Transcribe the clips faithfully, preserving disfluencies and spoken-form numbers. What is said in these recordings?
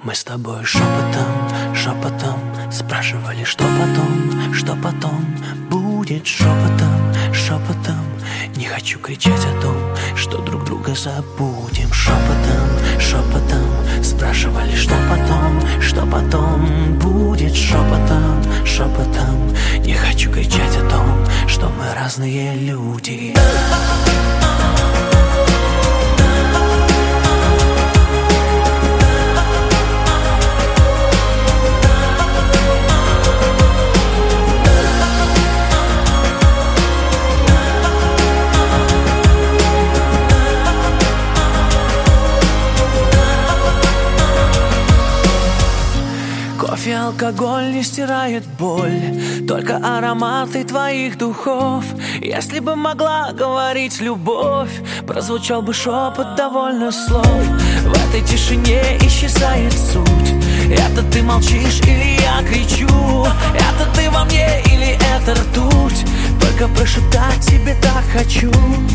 Мы с тобой шепотом, шепотом спрашивали, что потом, что потом будет. Шепотом, шепотом не хочу кричать о том, что друг друга забудем. Шепотом, шепотом спрашивали, что потом, что потом будет. Шепотом, шепотом не хочу кричать о том, что мы разные люди. Кофе, алкоголь не стирает боль, только ароматы твоих духов. Если бы могла говорить любовь, прозвучал бы шепот довольно слов. В этой тишине исчезает суть. Это ты молчишь или я кричу? Это ты во мне или это ртуть? Только прошептать тебе так хочу.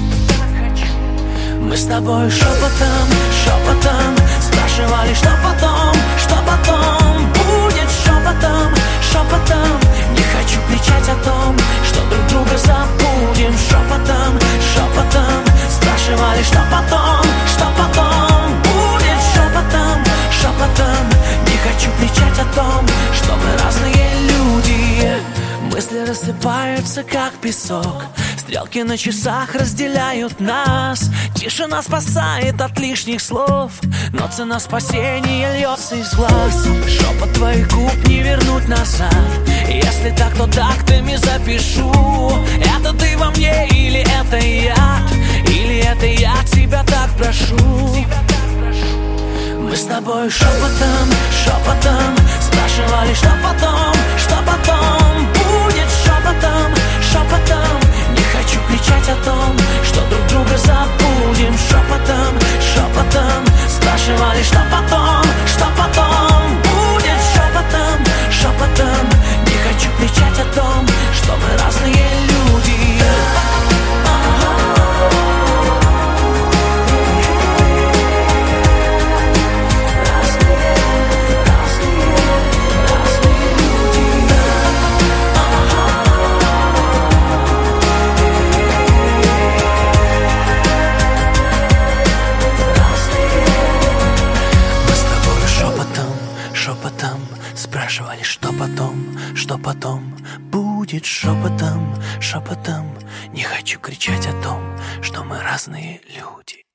Мы с тобой шепотом, шепотом спрашивали, что потом, что потом будет. Шепотом, шепотом не хочу кричать о том, что друг друга забудем. Шепотом, шепотом спрашивали, что потом, что потом будет. Шепотом, шепотом не хочу кричать о том, что мы разные люди. Мысли рассыпаются, как песок. Стрелки на часах разделяют нас. Тишина спасает от лишних слов, но цена спасения льется из глаз. Шепот твоих губ не вернуть назад. Если так, то тактами запишу. Это ты во мне или это я? Или это я тебя так прошу? Мы с тобой шепотом, шепотом спрашивали, что потом, что потом будет. Шепотом, шепотом не хочу кричать о том, что друг друга забудем. Шепотом, шепотом спрашивали, что потом, что потом будет. Шепотом, шепотом не хочу кричать о том, что мы разные люди. Шепотом спрашивали, что потом, что потом будет. Шепотом, шепотом не хочу кричать о том, что мы разные люди.